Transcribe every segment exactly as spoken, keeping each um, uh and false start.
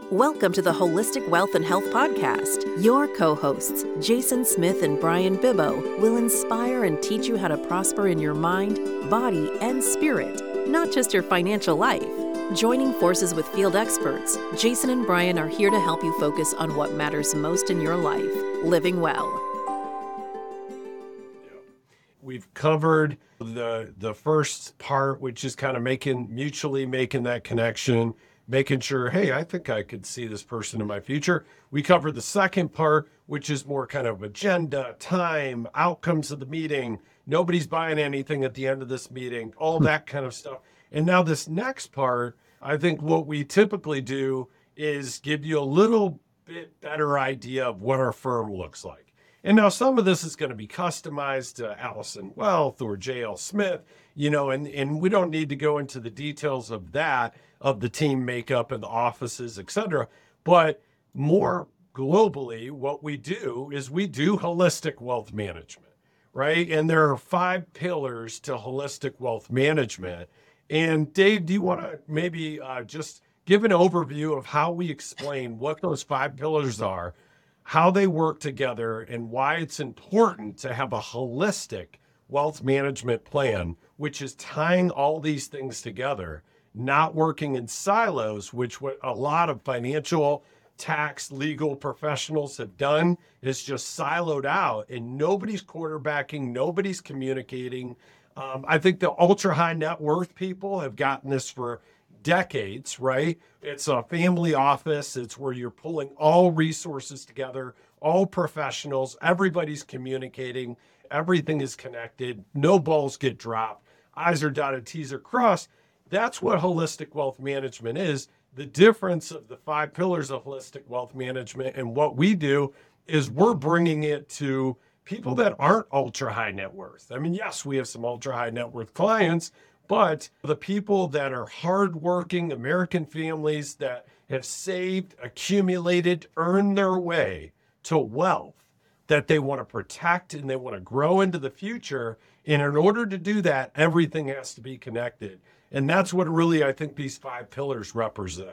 Welcome to the Holistic Wealth and Health Podcast. Your co-hosts, Jason Smith and Brian Bibbo, will inspire and teach you how to prosper in your mind, body, and spirit, not just your financial life. Joining forces with field experts, Jason and Brian are here to help you focus on what matters most in your life, living well. We've covered the the first part, which is kind of making mutually making that connection, making sure, hey, I think I could see this person in my future. We covered the second part, which is more kind of agenda, time, outcomes of the meeting. Nobody's buying anything at the end of this meeting, all that kind of stuff. And now this next part, I think what we typically do is give you a little bit better idea of what our firm looks like. And now some of this is going to be customized to Allison Wealth or J L Smith, you know, and, and we don't need to go into the details of that, of the team makeup and the offices, et cetera. But more globally, what we do is we do holistic wealth management, right? And there are five pillars to holistic wealth management. And Dave, do you want to maybe uh, just give an overview of how we explain what those five pillars are, how they work together, and why it's important to have a holistic wealth management plan, which is tying all these things together, not working in silos, which what a lot of financial, tax, legal professionals have done is just siloed out, and nobody's quarterbacking, nobody's communicating. Um, I think the ultra high net worth people have gotten this for decades, right? It's a family office. It's where you're pulling all resources together, all professionals, everybody's communicating, everything is connected, no balls get dropped, I's are dotted, T's are crossed. That's what holistic wealth management is. The difference of the five pillars of holistic wealth management and what we do is we're bringing it to people that aren't ultra high net worth. I mean, yes, we have some ultra high net worth clients, but the people that are hardworking American families that have saved, accumulated, earned their way to wealth that they want to protect and they want to grow into the future. And in order to do that, everything has to be connected. And that's what really I think these five pillars represent.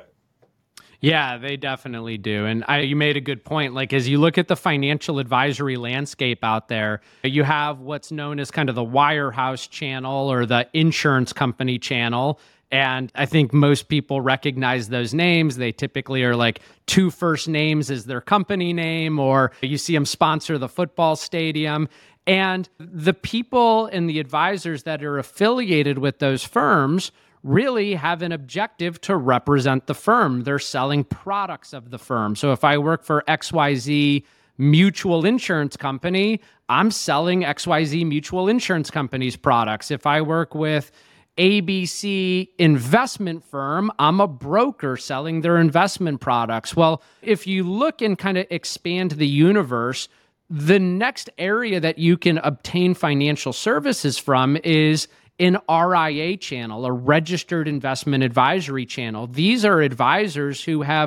Yeah, they definitely do. And I, you made a good point. Like, as you look at the financial advisory landscape out there, you have what's known as kind of the wirehouse channel or the insurance company channel. And I think most people recognize those names. They typically are like two first names as their company name, or you see them sponsor the football stadium. And the people and the advisors that are affiliated with those firms really have an objective to represent the firm. They're selling products of the firm. So if I work for X Y Z Mutual Insurance Company, I'm selling X Y Z Mutual Insurance Company's products. If I work with A B C Investment Firm, I'm a broker selling their investment products. Well, if you look and kind of expand the universe, the next area that you can obtain financial services from is an R I A channel, a registered investment advisory channel. These are advisors who have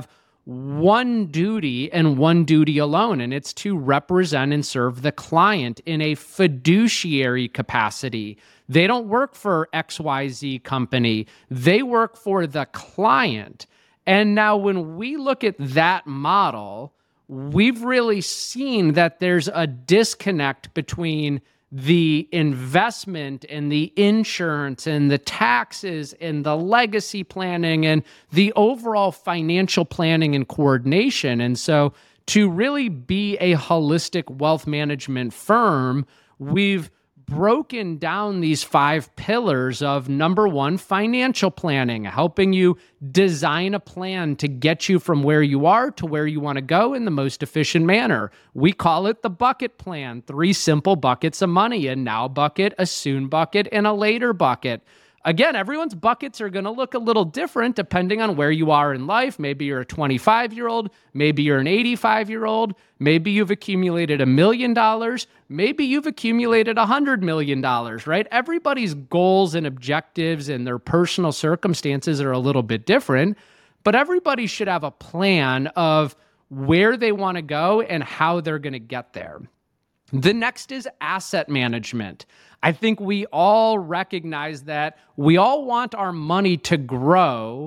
one duty and one duty alone, and it's to represent and serve the client in a fiduciary capacity. They don't work for X Y Z company. They work for the client. And now when we look at that model, we've really seen that there's a disconnect between the investment and the insurance and the taxes and the legacy planning and the overall financial planning and coordination. And so to really be a holistic wealth management firm, we've broken down these five pillars of, number one, financial planning, helping you design a plan to get you from where you are to where you want to go in the most efficient manner. We call it the bucket plan, three simple buckets of money, a now bucket, a soon bucket, and a later bucket. Again, everyone's buckets are going to look a little different depending on where you are in life. Maybe you're a twenty-five-year-old, maybe you're an eighty-five-year-old, maybe you've accumulated a million dollars, maybe you've accumulated a hundred million dollars, right? Everybody's goals and objectives and their personal circumstances are a little bit different, but everybody should have a plan of where they want to go and how they're going to get there. The next is asset management. I think we all recognize that we all want our money to grow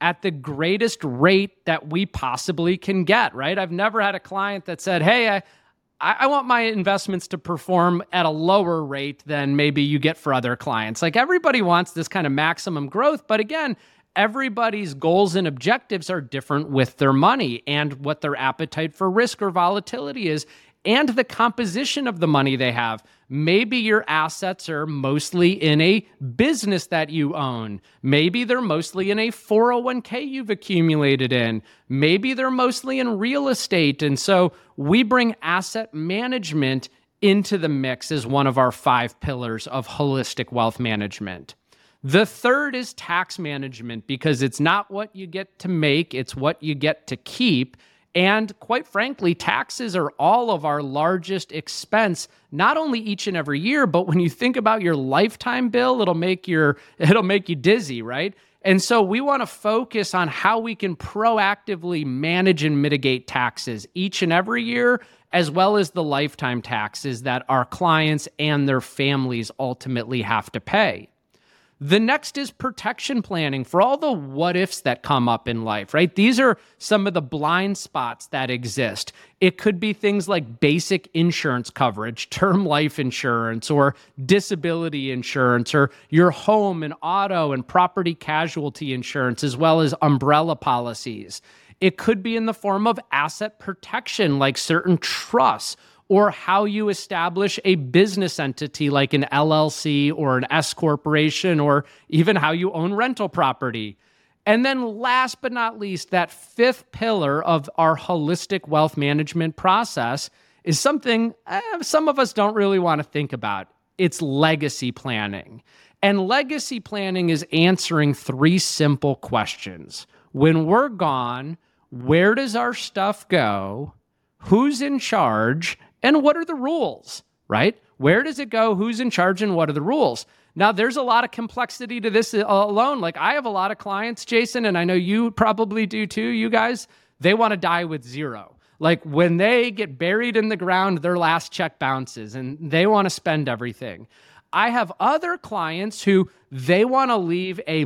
at the greatest rate that we possibly can get, right? I've never had a client that said, hey, I, I want my investments to perform at a lower rate than maybe you get for other clients. Like everybody wants this kind of maximum growth, but again, everybody's goals and objectives are different with their money and what their appetite for risk or volatility is and the composition of the money they have. Maybe your assets are mostly in a business that you own. Maybe they're mostly in a four oh one k you've accumulated in. Maybe they're mostly in real estate. And so we bring asset management into the mix as one of our five pillars of holistic wealth management. The third is tax management, because it's not what you get to make, it's what you get to keep. And quite frankly, taxes are all of our largest expense, not only each and every year, but when you think about your lifetime bill, it'll make your it'll make you dizzy, right? And so we want to focus on how we can proactively manage and mitigate taxes each and every year, as well as the lifetime taxes that our clients and their families ultimately have to pay. The next is protection planning for all the what ifs that come up in life, right? These are some of the blind spots that exist. It could be things like basic insurance coverage, term life insurance, or disability insurance, or your home and auto and property casualty insurance, as well as umbrella policies. It could be in the form of asset protection, like certain trusts, or how you establish a business entity like an L L C or an S corporation, or even how you own rental property. And then last but not least, that fifth pillar of our holistic wealth management process is something eh, some of us don't really want to think about. It's legacy planning. And legacy planning is answering three simple questions. When we're gone, where does our stuff go? Who's in charge? And what are the rules, right? Where does it go? Who's in charge? And what are the rules? Now, there's a lot of complexity to this alone. Like I have a lot of clients, Jason, and I know you probably do too, you guys, they want to die with zero. Like when they get buried in the ground, their last check bounces and they want to spend everything. I have other clients who they want to leave a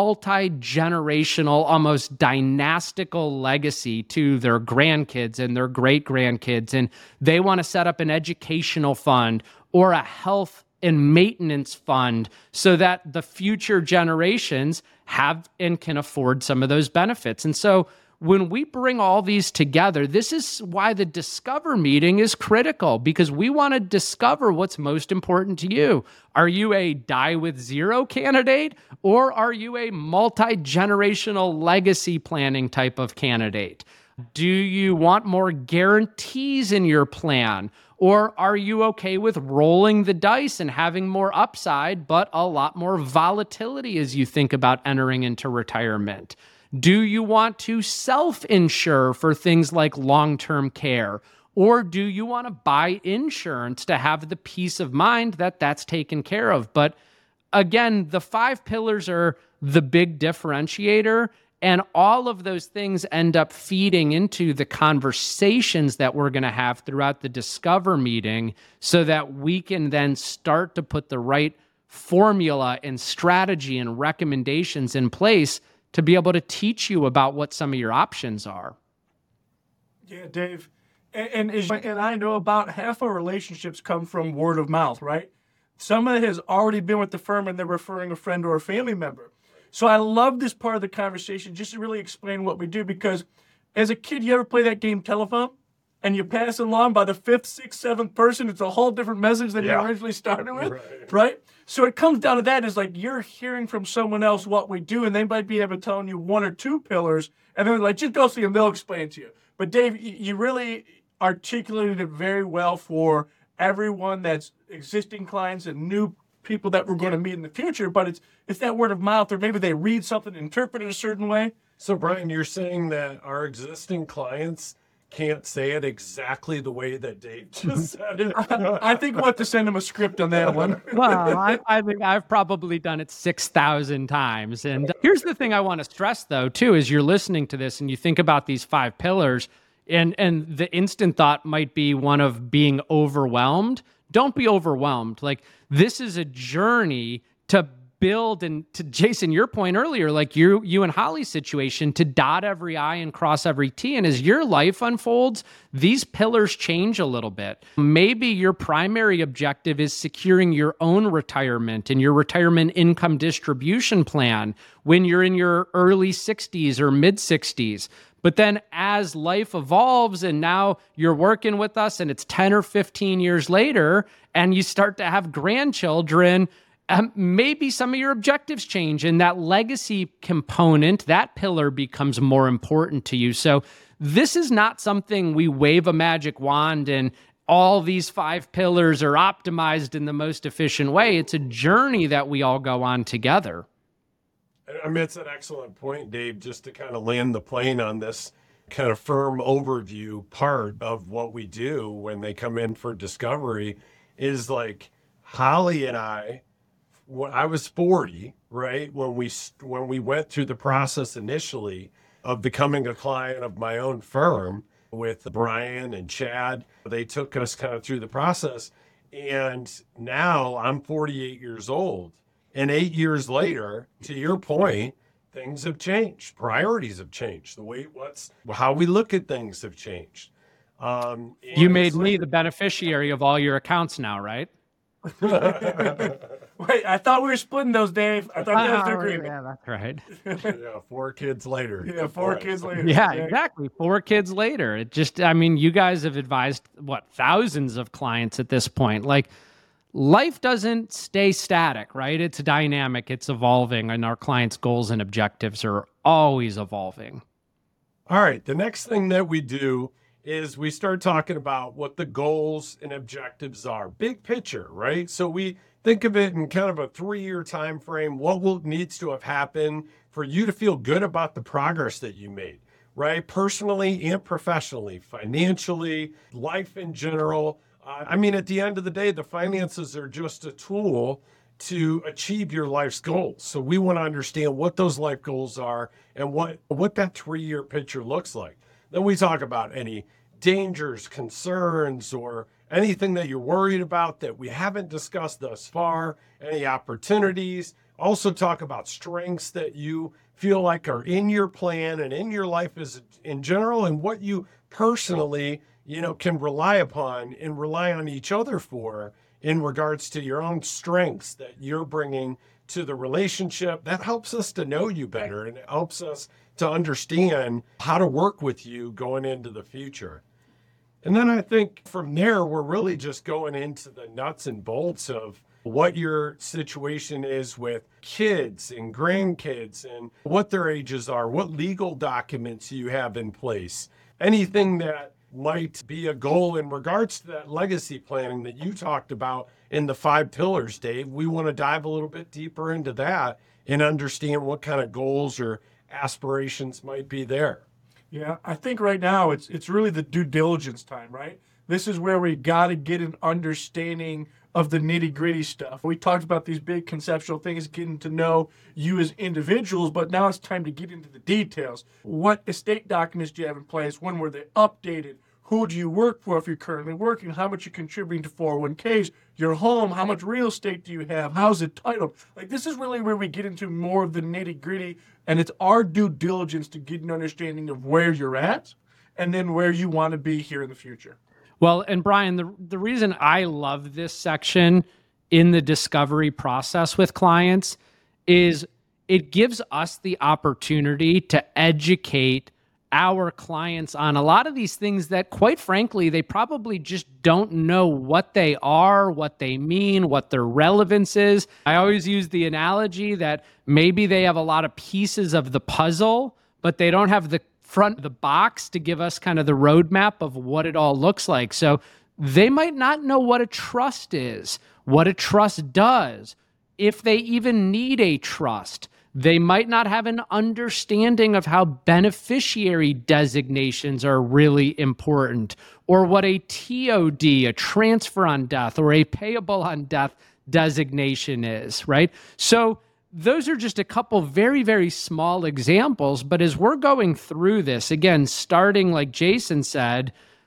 multi-generational, almost dynastical legacy to their grandkids and their great-grandkids, and they want to set up an educational fund or a health and maintenance fund so that the future generations have and can afford some of those benefits. And so when we bring all these together, this is why the Discover meeting is critical, because we want to discover what's most important to you. Are you a die with zero candidate, or are you a multi-generational legacy planning type of candidate? Do you want more guarantees in your plan, or are you okay with rolling the dice and having more upside, but a lot more volatility as you think about entering into retirement? Do you want to self-insure for things like long-term care? Or do you want to buy insurance to have the peace of mind that that's taken care of? But again, the five pillars are the big differentiator, and all of those things end up feeding into the conversations that we're going to have throughout the Discover meeting so that we can then start to put the right formula and strategy and recommendations in place to be able to teach you about what some of your options are. Yeah, Dave. And, and, and I know about half our relationships come from word of mouth, right? Someone has already been with the firm and they're referring a friend or a family member. So I love this part of the conversation just to really explain what we do, because as a kid, you ever play that game telephone? And you pass it along by the fifth, sixth, seventh person, it's a whole different message than yeah. you originally started with, right. right? So it comes down to that is like you're hearing from someone else what we do, and they might be able to tell you one or two pillars, and they're like, just go see them, they'll explain to you. But Dave, you really articulated it very well for everyone that's existing clients and new people that we're going to meet in the future, but it's it's that word of mouth, or maybe they read something and interpret it a certain way. So Brian, you're saying that our existing clients can't say it exactly the way that Dave just said it. I think we'll have to send him a script on that one. Well, I, I think I've probably done it six thousand times. And here's the thing I want to stress, though, too, is you're listening to this and you think about these five pillars, and, and the instant thought might be one of being overwhelmed. Don't be overwhelmed. Like, this is a journey to build, and to Jason, your point earlier, like you, you and Holly's situation, to dot every I and cross every T. And as your life unfolds, these pillars change a little bit. Maybe your primary objective is securing your own retirement and your retirement income distribution plan when you're in your early sixties or mid sixties. But then as life evolves and now you're working with us and it's ten or fifteen years later and you start to have grandchildren, um, maybe some of your objectives change and that legacy component, that pillar becomes more important to you. So this is not something we wave a magic wand and all these five pillars are optimized in the most efficient way. It's a journey that we all go on together. I mean, it's an excellent point, Dave, just to kind of land the plane on this kind of firm overview part of what we do when they come in for discovery is like Holly and I, when I was forty, right? When we, when we went through the process initially of becoming a client of my own firm with Brian and Chad, they took us kind of through the process. And now I'm forty-eight years old. And eight years later, to your point, things have changed. Priorities have changed. The way what's how we look at things have changed. Um, you made me the beneficiary of all your accounts now, right? Wait, I thought we were splitting those, Dave. I thought that was the agreement. Yeah, that's right. Yeah, four kids later. Yeah, four Right. kids later. Yeah, exactly. Four kids later. It just, I mean, you guys have advised, what, thousands of clients at this point. Like, life doesn't stay static, right? It's dynamic, it's evolving, and our clients' goals and objectives are always evolving. All right. The next thing that we do is we start talking about what the goals and objectives are. Big picture, right? So we think of it in kind of a three-year time frame. What will needs to have happened for you to feel good about the progress that you made, right? Personally and professionally, financially, life in general. Uh, I mean, at the end of the day, the finances are just a tool to achieve your life's goals. So we want to understand what those life goals are and what, what that three-year picture looks like. Then we talk about any dangers, concerns, or anything that you're worried about that we haven't discussed thus far, any opportunities. Also talk about strengths that you feel like are in your plan and in your life as in general, and what you personally, you know, can rely upon and rely on each other for in regards to your own strengths that you're bringing to the relationship. That helps us to know you better, and it helps us to understand how to work with you going into the future. And then I think from there, we're really just going into the nuts and bolts of what your situation is with kids and grandkids and what their ages are, what legal documents you have in place, anything that might be a goal in regards to that legacy planning that you talked about in the five pillars, Dave. We want to dive a little bit deeper into that and understand what kind of goals or aspirations might be there. Yeah, I think right now it's it's really the due diligence time, right? This is where we got to get an understanding of the nitty-gritty stuff. We talked about these big conceptual things, getting to know you as individuals, but now it's time to get into the details. What estate documents do you have in place? When were they updated? Who do you work for if you're currently working? How much you're contributing to four oh one k's? Your home, how much real estate do you have? How's it titled? Like, this is really where we get into more of the nitty-gritty, and it's our due diligence to get an understanding of where you're at and then where you want to be here in the future. Well, and Brian, the, the reason I love this section in the discovery process with clients is it gives us the opportunity to educate our clients on a lot of these things that, quite frankly, they probably just don't know what they are, what they mean, what their relevance is. I always use the analogy that maybe they have a lot of pieces of the puzzle, but they don't have the front of the box to give us kind of the roadmap of what it all looks like. So they might not know what a trust is, what a trust does, if they even need a trust. They might not have an understanding of how beneficiary designations are really important, or what a T O D, a transfer on death, or a payable on death designation is, right? So those are just a couple very, very small examples. But as we're going through this, again, starting like Jason said,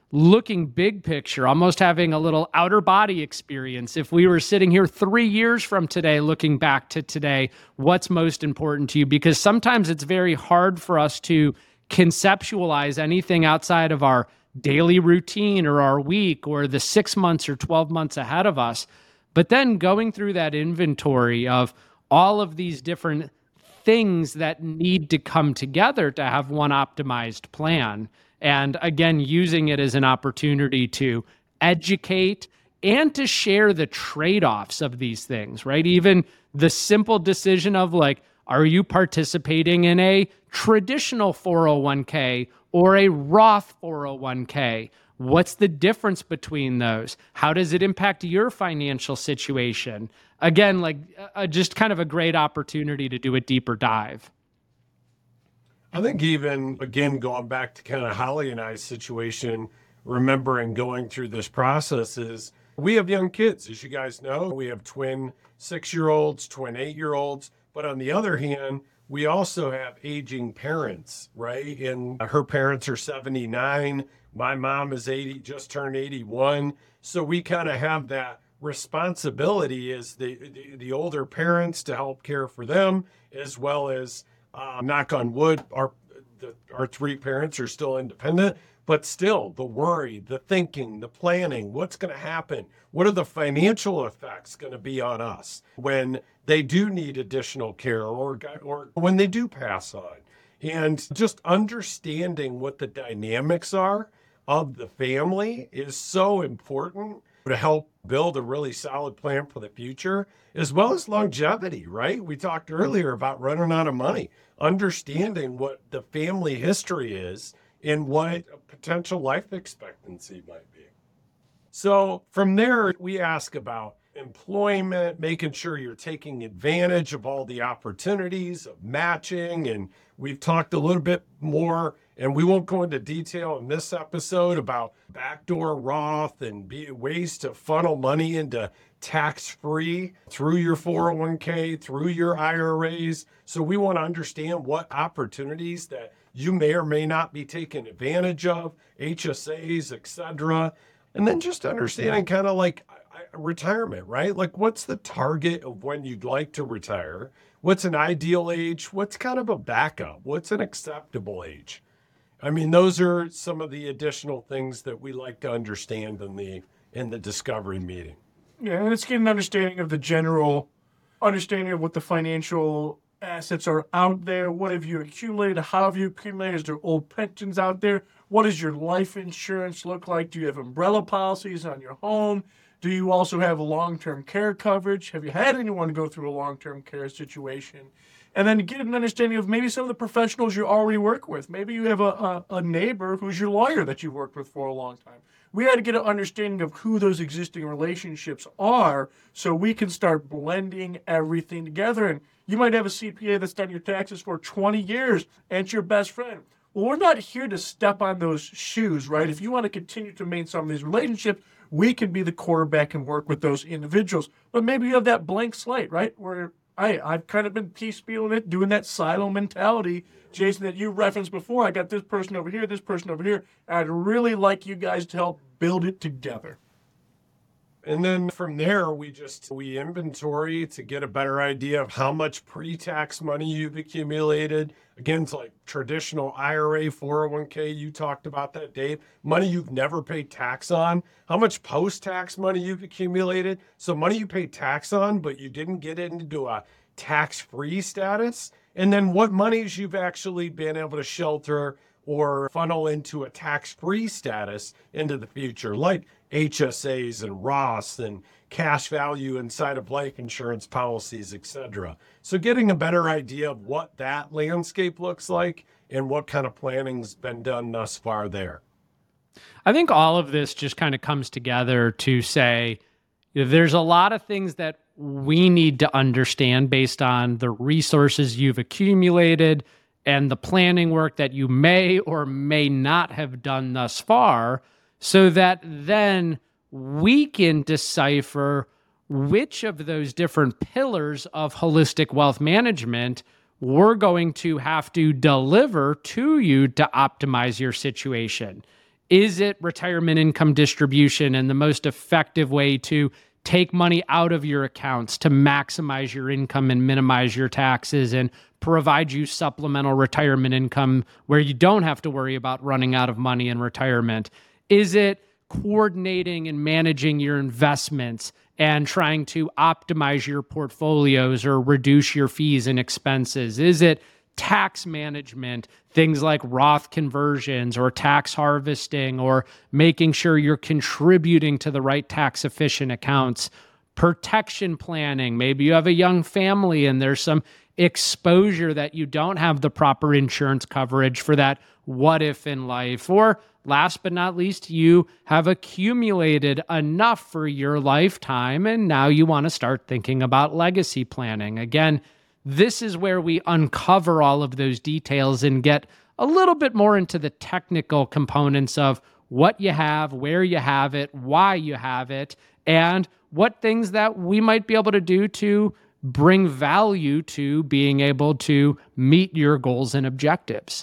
looking big picture, almost having a little outer body experience. If we were sitting here three years from today, looking back to today, what's most important to you? Because sometimes it's very hard for us to conceptualize anything outside of our daily routine or our week or the six months or twelve months ahead of us. But then going through that inventory of all of these different things that need to come together to have one optimized plan. And again, using it as an opportunity to educate and to share the trade-offs of these things, right? Even the simple decision of like, are you participating in a traditional four oh one k or a Roth four oh one k? What's the difference between those? How does it impact your financial situation? Again, like uh, just kind of a great opportunity to do a deeper dive. I think even, again, going back to kind of Holly and I's situation, remembering going through this process is we have young kids, as you guys know. We have twin six-year-olds, twin eight-year-olds. But on the other hand, we also have aging parents, right? And her parents are seventy-nine. My mom is eighty, just turned eighty-one. So we kind of have that responsibility as the, the, the older parents to help care for them, as well as Uh, knock on wood, our the, our three parents are still independent, but still the worry, the thinking, the planning, what's going to happen? What are the financial effects going to be on us when they do need additional care or, or when they do pass on? And just understanding what the dynamics are of the family is so important to help build a really solid plan for the future, as well as longevity, right? We talked earlier about running out of money, understanding what the family history is and what a potential life expectancy might be. So from there, we ask about employment, making sure you're taking advantage of all the opportunities of matching. And we've talked a little bit more, and we won't go into detail in this episode about backdoor Roth and be, ways to funnel money into tax-free through your four oh one k, through your I R As. So we want to understand what opportunities that you may or may not be taking advantage of, H S As, et cetera. And then just understanding kind of like retirement, right? Like what's the target of when you'd like to retire? What's an ideal age? What's kind of a backup? What's an acceptable age? I mean, those are some of the additional things that we like to understand in the in the discovery meeting. Yeah, and it's getting an understanding of the general understanding of what the financial assets are out there. What have you accumulated? How have you accumulated? Is there old pensions out there? What does your life insurance look like? Do you have umbrella policies on your home? Do you also have long-term care coverage? Have you had anyone go through a long-term care situation? And then get an understanding of maybe some of the professionals you already work with. Maybe you have a, a, a neighbor who's your lawyer that you've worked with for a long time. We had to get an understanding of who those existing relationships are so we can start blending everything together. And you might have a C P A that's done your taxes for twenty years and it's your best friend. Well, we're not here to step on those shoes, right? If you want to continue to maintain some of these relationships, we can be the quarterback and work with those individuals. But maybe you have that blank slate, right? Where I, I've kind of been piecemealing it, doing that silo mentality, Jason, that you referenced before. I got this person over here, this person over here. I'd really like you guys to help build it together. And then from there, we just, we inventory to get a better idea of how much pre-tax money you've accumulated. Again, it's like traditional I R A, four oh one k. You talked about that, Dave. Money you've never paid tax on. How much post-tax money you've accumulated. So money you paid tax on, but you didn't get it into a tax-free status. And then what monies you've actually been able to shelter or funnel into a tax-free status into the future, like H S As and Roths and cash value inside of life insurance policies, et cetera. So getting a better idea of what that landscape looks like and what kind of planning's been done thus far there. I think all of this just kind of comes together to say, you know, there's a lot of things that we need to understand based on the resources you've accumulated and the planning work that you may or may not have done thus far, so that then we can decipher which of those different pillars of holistic wealth management we're going to have to deliver to you to optimize your situation. Is it retirement income distribution and the most effective way to take money out of your accounts to maximize your income and minimize your taxes and provide you supplemental retirement income where you don't have to worry about running out of money in retirement? Is it coordinating and managing your investments and trying to optimize your portfolios or reduce your fees and expenses? Is it tax management, things like Roth conversions or tax harvesting, or making sure you're contributing to the right tax efficient accounts? Protection planning. Maybe you have a young family and there's some exposure that you don't have the proper insurance coverage for that what if in life. Or last but not least, you have accumulated enough for your lifetime and now you want to start thinking about legacy planning. Again, this is where we uncover all of those details and get a little bit more into the technical components of what you have, where you have it, why you have it, and what things that we might be able to do to bring value to being able to meet your goals and objectives.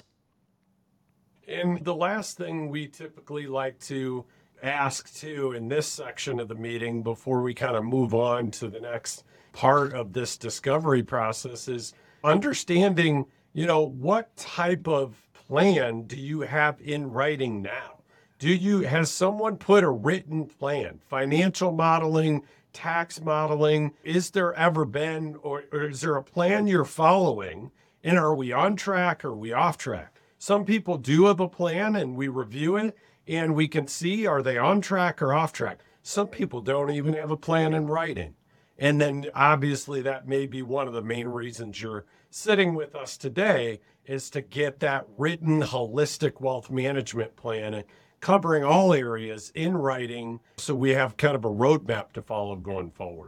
And the last thing we typically like to ask too in this section of the meeting before we kind of move on to the next part of this discovery process is understanding, you know, what type of plan do you have in writing now? Do you, has someone put a written plan, financial modeling, tax modeling? Is there ever been, or, or is there a plan you're following? And are we on track or are we off track? Some people do have a plan and we review it and we can see, are they on track or off track? Some people don't even have a plan in writing. And then obviously that may be one of the main reasons you're sitting with us today is to get that written holistic wealth management plan and covering all areas in writing so we have kind of a roadmap to follow going forward.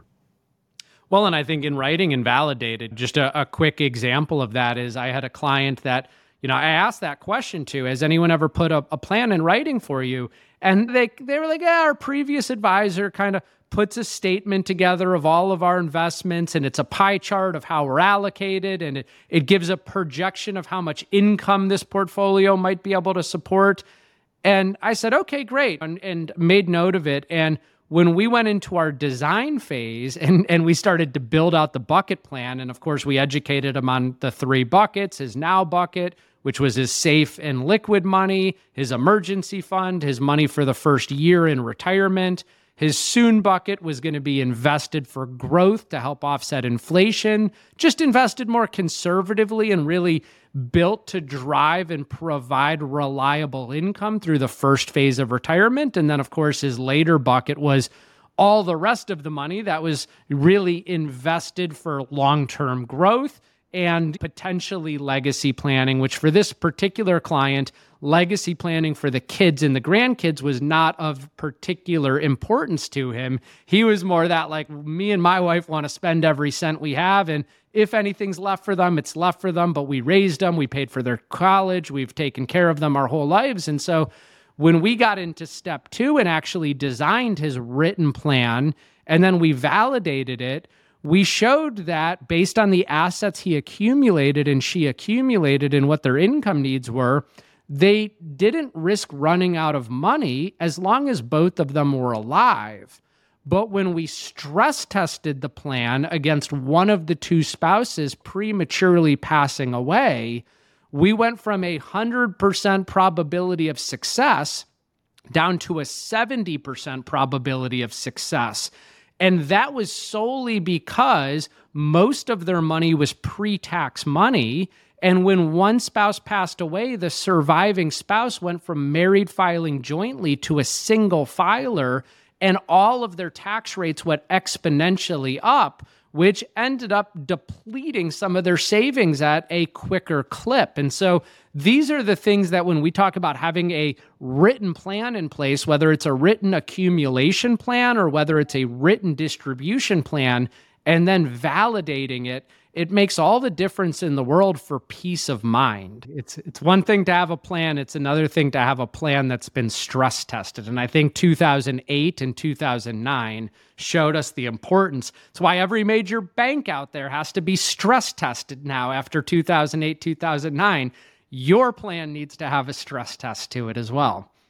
Well, and I think in writing and validated, just a, a quick example of that is I had a client that, you know, I asked that question to, has anyone ever put a, a plan in writing for you? And they they were like, yeah, our previous advisor kind of puts a statement together of all of our investments, and it's a pie chart of how we're allocated, and it, it gives a projection of how much income this portfolio might be able to support. And I said, okay, great, and, and made note of it. And when we went into our design phase and, and we started to build out the bucket plan, and of course we educated him on the three buckets, his now bucket, which was his safe and liquid money, his emergency fund, his money for the first year in retirement. His soon bucket was going to be invested for growth to help offset inflation, just invested more conservatively and really built to drive and provide reliable income through the first phase of retirement. And then, of course, his later bucket was all the rest of the money that was really invested for long-term growth and potentially legacy planning, which for this particular client, legacy planning for the kids and the grandkids was not of particular importance to him. He was more that like, me and my wife want to spend every cent we have, and if anything's left for them, it's left for them, but we raised them, we paid for their college, we've taken care of them our whole lives. And so when we got into step two and actually designed his written plan, and then we validated it, we showed that based on the assets he accumulated and she accumulated and what their income needs were, they didn't risk running out of money as long as both of them were alive. But when we stress tested the plan against one of the two spouses prematurely passing away, we went from a one hundred percent probability of success down to a seventy percent probability of success. And that was solely because most of their money was pre-tax money. And when one spouse passed away, the surviving spouse went from married filing jointly to a single filer, and all of their tax rates went exponentially up, which ended up depleting some of their savings at a quicker clip. And so these are the things that when we talk about having a written plan in place, whether it's a written accumulation plan or whether it's a written distribution plan, and then validating it, it makes all the difference in the world for peace of mind. It's it's one thing to have a plan. It's another thing to have a plan that's been stress tested. And I think two thousand eight and two thousand nine showed us the importance. It's why every major bank out there has to be stress tested now after two thousand eight, two thousand nine. Your plan needs to have a stress test to it as well.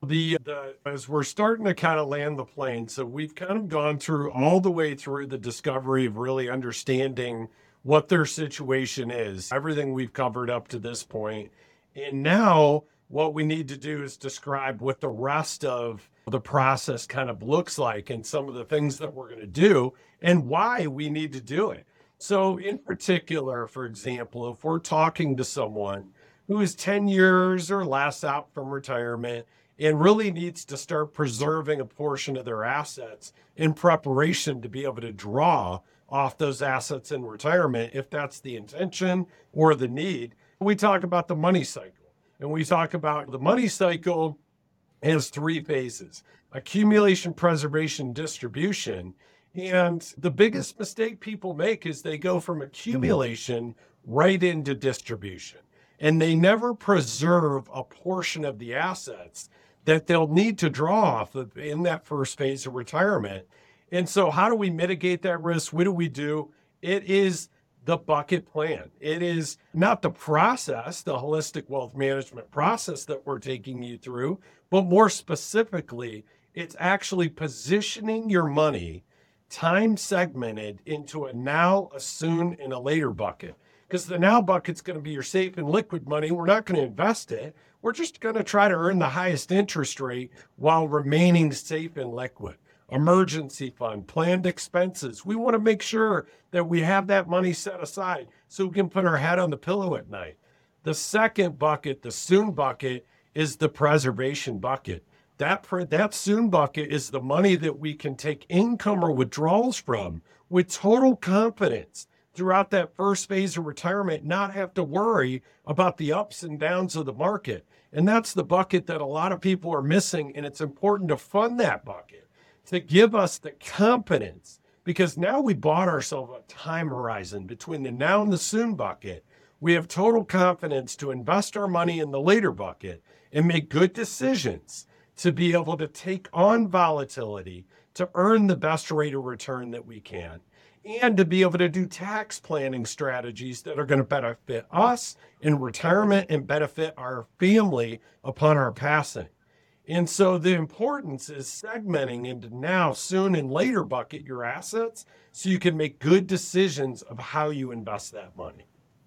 The, the as we're starting to kind of land the plane, so we've kind of gone through all the way through the discovery of really understanding what their situation is, everything we've covered up to this point. And now what we need to do is describe what the rest of the process kind of looks like and some of the things that we're going to do and why we need to do it. So in particular, for example, if we're talking to someone who is ten years or less out from retirement and really needs to start preserving a portion of their assets in preparation to be able to draw off those assets in retirement, if that's the intention or the need, we talk about the money cycle. And we talk about the money cycle has three phases: accumulation, preservation, distribution. And the biggest mistake people make is they go from accumulation right into distribution. And they never preserve a portion of the assets that they'll need to draw off of in that first phase of retirement. And so how do we mitigate that risk? What do we do? It is the bucket plan. It is not the process, the holistic wealth management process that we're taking you through, but more specifically, it's actually positioning your money time segmented into a now, a soon, and a later bucket. Because the now bucket's going to be your safe and liquid money. We're not going to invest it. We're just going to try to earn the highest interest rate while remaining safe and liquid. Emergency fund, planned expenses. We want to make sure that we have that money set aside so we can put our head on the pillow at night. The second bucket, the soon bucket, is the preservation bucket. That, that soon bucket is the money that we can take income or withdrawals from with total confidence throughout that first phase of retirement, not have to worry about the ups and downs of the market. And that's the bucket that a lot of people are missing. And it's important to fund that bucket to give us the confidence, because now we bought ourselves a time horizon between the now and the soon bucket. We have total confidence to invest our money in the later bucket and make good decisions to be able to take on volatility, to earn the best rate of return that we can, and to be able to do tax planning strategies that are going to benefit us in retirement and benefit our family upon our passing. And so the importance is segmenting into now, soon, and later bucket your assets so you can make good decisions of how you invest that money.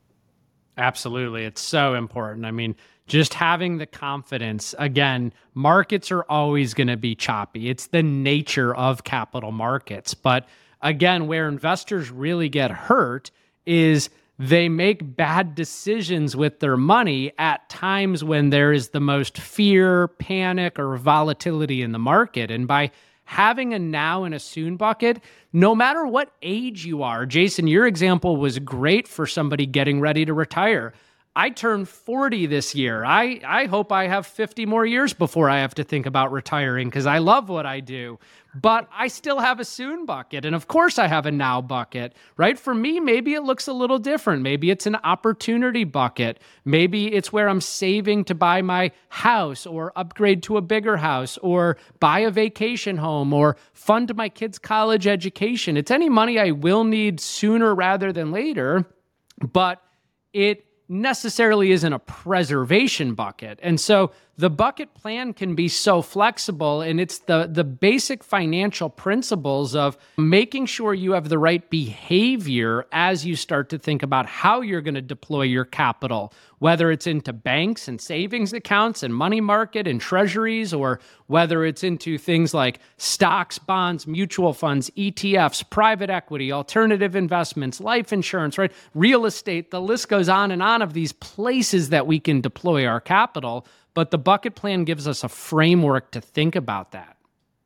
Absolutely. It's so important. I mean, just having the confidence, again, markets are always going to be choppy. It's the nature of capital markets. But again, where investors really get hurt is they make bad decisions with their money at times when there is the most fear, panic, or volatility in the market. And by having a now and a soon bucket, no matter what age you are, Jason, your example was great for somebody getting ready to retire. I turned forty this year. I, I hope I have fifty more years before I have to think about retiring because I love what I do. But I still have a soon bucket. And of course I have a now bucket, right? For me, maybe it looks a little different. Maybe it's an opportunity bucket. Maybe it's where I'm saving to buy my house or upgrade to a bigger house or buy a vacation home or fund my kids' college education. It's any money I will need sooner rather than later, but it necessarily isn't a preservation bucket. And so the bucket plan can be so flexible, and it's the, the basic financial principles of making sure you have the right behavior as you start to think about how you're going to deploy your capital, whether it's into banks and savings accounts and money market and treasuries, or whether it's into things like stocks, bonds, mutual funds, E T Fs, private equity, alternative investments, life insurance, right? Real estate, the list goes on and on of these places that we can deploy our capital. But the bucket plan gives us a framework to think about that.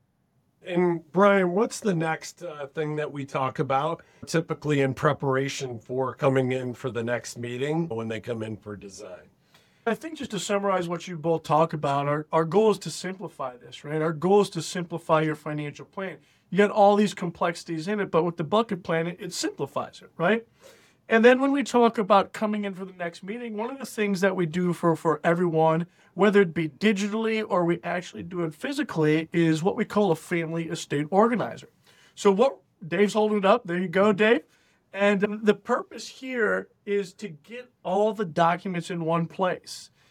And Brian, what's the next uh, thing that we talk about typically in preparation for coming in for the next meeting when they come in for design? I think just to summarize what you both talk about, our, our goal is to simplify this, right? Our goal is to simplify your financial plan. You got all these complexities in it, but with the bucket plan, it, it simplifies it, right? And then when we talk about coming in for the next meeting, one of the things that we do for, for everyone, whether it be digitally or we actually do it physically, is what we call a family estate organizer. So what Dave's holding it up. There you go, Dave. And the purpose here is to get all the documents in one place.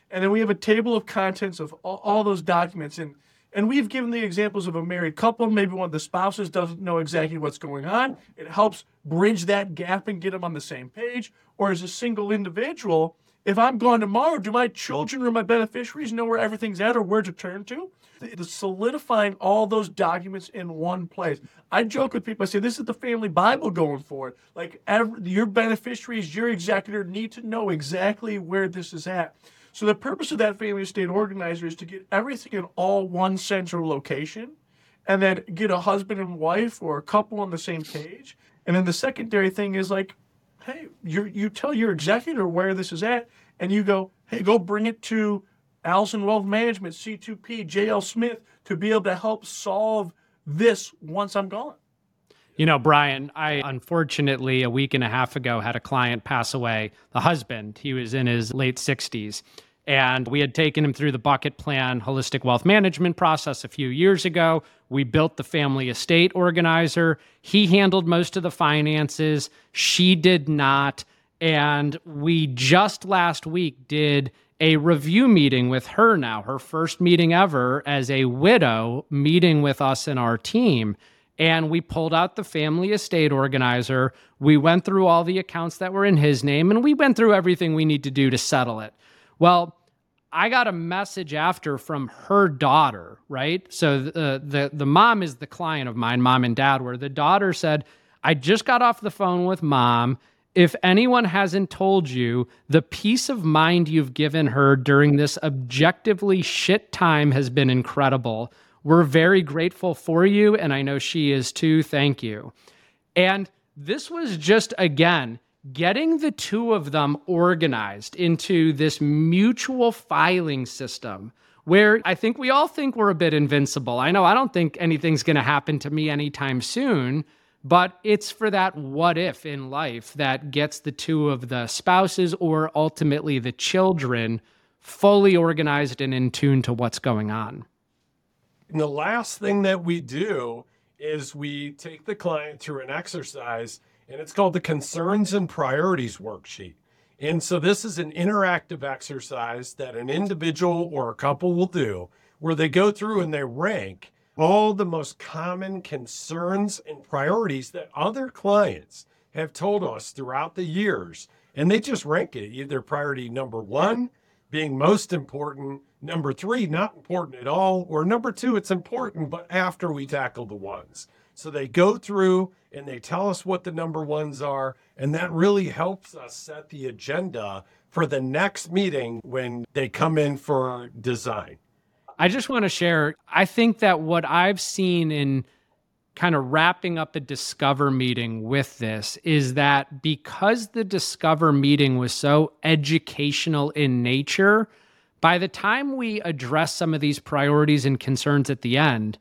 And then we have a table of contents of all, all those documents. And, and we've given the examples of a married couple. Maybe one of the spouses doesn't know exactly what's going on. It helps bridge that gap and get them on the same page. Or as a single individual, if I'm gone tomorrow, do my children or my beneficiaries know where everything's at or where to turn to? The solidifying all those documents in one place. I joke with people, I say, this is the family Bible going forward. Like every, your beneficiaries, your executor need to know exactly where this is at. So the purpose of that family estate organizer is to get everything in all one central location and then get a husband and wife or a couple on the same page. And then the secondary thing is like, hey, you you tell your executor where this is at, and you go, hey, go bring it to Allison Wealth Management, C two P, J L Smith, to be able to help solve this once I'm gone. You know, Brian, I unfortunately a week and a half ago had a client pass away, the husband. He was in his late sixties. And we had taken him through the bucket plan holistic wealth management process a few years ago. We built the family estate organizer. He handled most of the finances. She did not. And we just last week did a review meeting with her now, her first meeting ever as a widow, meeting with us and our team. And we pulled out the family estate organizer. We went through all the accounts that were in his name, and we went through everything we need to do to settle it. Well, I got a message after from her daughter, right? So the, the, the mom is the client of mine, mom and dad, where the daughter said, I just got off the phone with mom. If anyone hasn't told you, the peace of mind you've given her during this objectively shit time has been incredible. We're very grateful for you, and I know she is too. Thank you. And this was just, again, getting the two of them organized into this mutual filing system where I think we all think we're a bit invincible. I know I don't think anything's going to happen to me anytime soon, but it's for that what if in life that gets the two of the spouses or ultimately the children fully organized and in tune to what's going on. And the last thing that we do is we take the client through an exercise, and it's called the Concerns and Priorities Worksheet. And so this is an interactive exercise that an individual or a couple will do where they go through and they rank all the most common concerns and priorities that other clients have told us throughout the years. And they just rank it, either priority number one being most important, number three, not important at all, or number two, it's important, but after we tackle the ones. So they go through and they tell us what the number ones are, and that really helps us set the agenda for the next meeting when they come in for design. I just want to share, I think that what I've seen in kind of wrapping up a Discover meeting with this is that because the Discover meeting was so educational in nature, by the time we address some of these priorities and concerns at the end,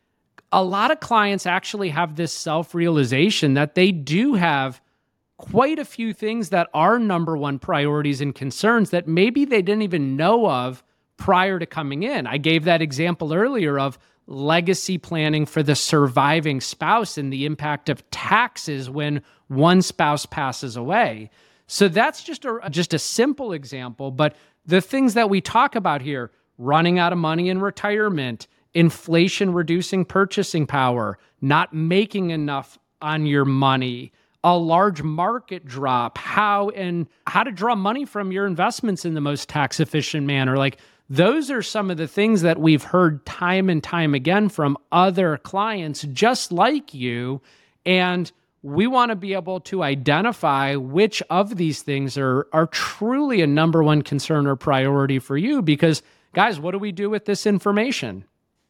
a lot of clients actually have this self-realization that they do have quite a few things that are number one priorities and concerns that maybe they didn't even know of prior to coming in. I gave that example earlier of legacy planning for the surviving spouse and the impact of taxes when one spouse passes away. So that's just a, just a simple example, but the things that we talk about here, running out of money in retirement, inflation reducing purchasing power, not making enough on your money, a large market drop, how and how to draw money from your investments in the most tax efficient manner. Like those are some of the things that we've heard time and time again from other clients just like you. And we want to be able to identify which of these things are, are truly a number one concern or priority for you. Because guys, what do we do with this information?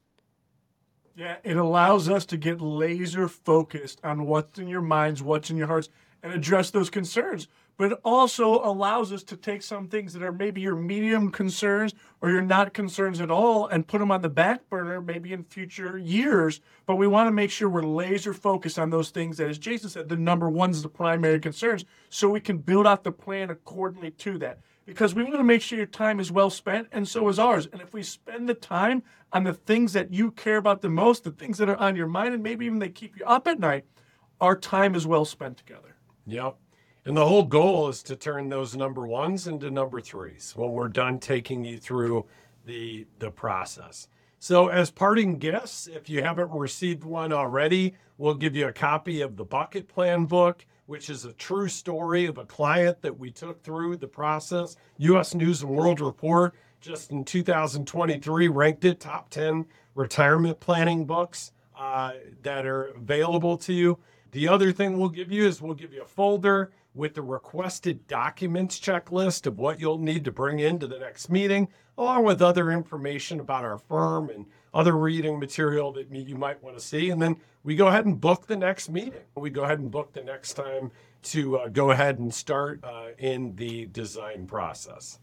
Yeah, it allows us to get laser focused on what's in your minds, what's in your hearts, and address those concerns. But it also allows us to take some things that are maybe your medium concerns or your not concerns at all and put them on the back burner maybe in future years. But we want to make sure we're laser focused on those things that, as Jason said, the number one is the primary concerns, so we can build out the plan accordingly to that. Because we want to make sure your time is well spent, and so is ours. And if we spend the time on the things that you care about the most, the things that are on your mind, and maybe even they keep you up at night, our time is well spent together. Yep. And the whole goal is to turn those number ones into number threes when we're done taking you through the, the process. So as parting gifts, if you haven't received one already, we'll give you a copy of the Bucket Plan book, which is a true story of a client that we took through the process. U S News and World Report just in two thousand twenty-three ranked it top ten retirement planning books uh, that are available to you. The other thing we'll give you is we'll give you a folder with the requested documents checklist of what you'll need to bring into the next meeting, along with other information about our firm and other reading material that you might want to see. And then we go ahead and book the next meeting. We go ahead and book the next time to uh, go ahead and start uh, in the design process.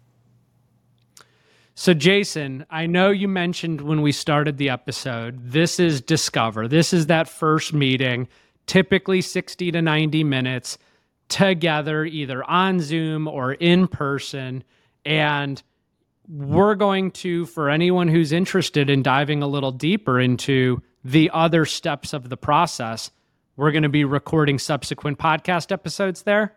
So Jason, I know you mentioned when we started the episode, this is Discover. This is that first meeting, typically sixty to ninety minutes together, either on Zoom or in person. And we're going to, for anyone who's interested in diving a little deeper into the other steps of the process, we're going to be recording subsequent podcast episodes there.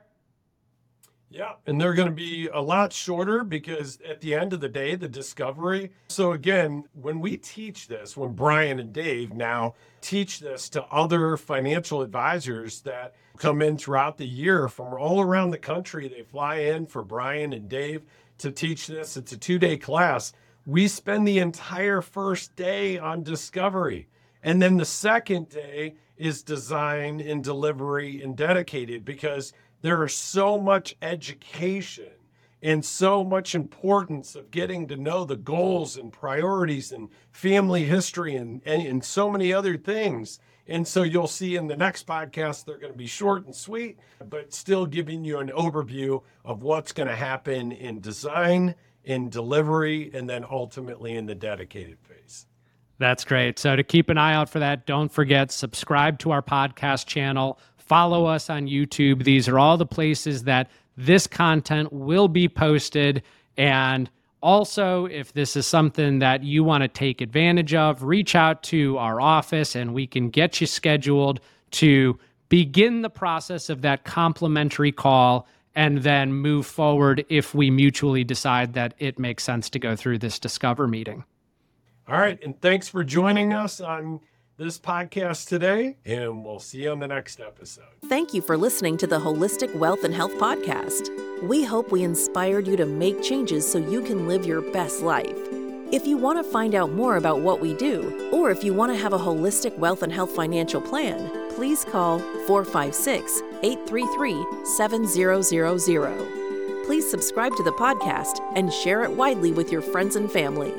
Yeah, and they're going to be a lot shorter because at the end of the day, the discovery. So again, when we teach this, when Brian and Dave now teach this to other financial advisors that come in throughout the year from all around the country, they fly in for Brian and Dave to teach this. It's a two-day class. We spend the entire first day on discovery. And then the second day is design and delivery and dedicated, because there is so much education and so much importance of getting to know the goals and priorities and family history and, and, and so many other things. And so you'll see in the next podcast, they're going to be short and sweet, but still giving you an overview of what's going to happen in design, in delivery, and then ultimately in the dedicated phase. That's great. So to keep an eye out for that, don't forget, subscribe to our podcast channel. Follow us on YouTube. These are all the places that this content will be posted. And also, if this is something that you want to take advantage of, reach out to our office and we can get you scheduled to begin the process of that complimentary call and then move forward if we mutually decide that it makes sense to go through this Discover meeting. All right. And thanks for joining us on this podcast today, and we'll see you on the next episode. Thank you for listening to the Holistic Wealth and Health Podcast. We hope we inspired you to make changes so you can live your best life. If you want to find out more about what we do, or if you want to have a holistic wealth and health financial plan, please call four five six, eight three three, seven zero zero zero. Please subscribe to the podcast and share it widely with your friends and family.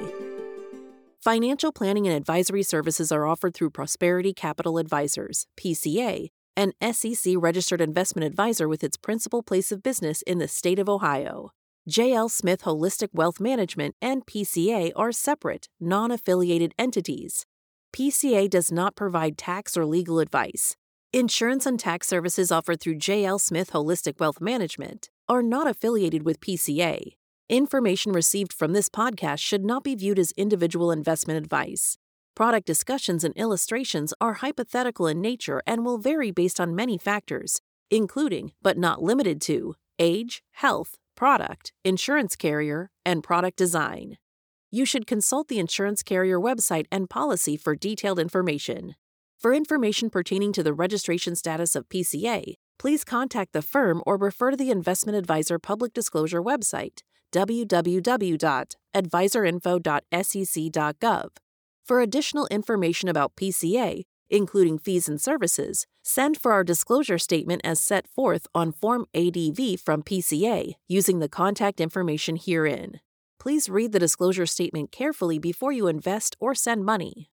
Financial planning and advisory services are offered through Prosperity Capital Advisors, P C A, an S E C-registered investment advisor with its principal place of business in the state of Ohio. J L. Smith Holistic Wealth Management and P C A are separate, non-affiliated entities. P C A does not provide tax or legal advice. Insurance and tax services offered through J L. Smith Holistic Wealth Management are not affiliated with P C A. Information received from this podcast should not be viewed as individual investment advice. Product discussions and illustrations are hypothetical in nature and will vary based on many factors, including, but not limited to, age, health, product, insurance carrier, and product design. You should consult the insurance carrier website and policy for detailed information. For information pertaining to the registration status of P C A, please contact the firm or refer to the Investment Advisor Public Disclosure website, w w w dot advisor info dot s e c dot gov. For additional information about P C A, including fees and services, send for our disclosure statement as set forth on Form A D V from P C A using the contact information herein. Please read the disclosure statement carefully before you invest or send money.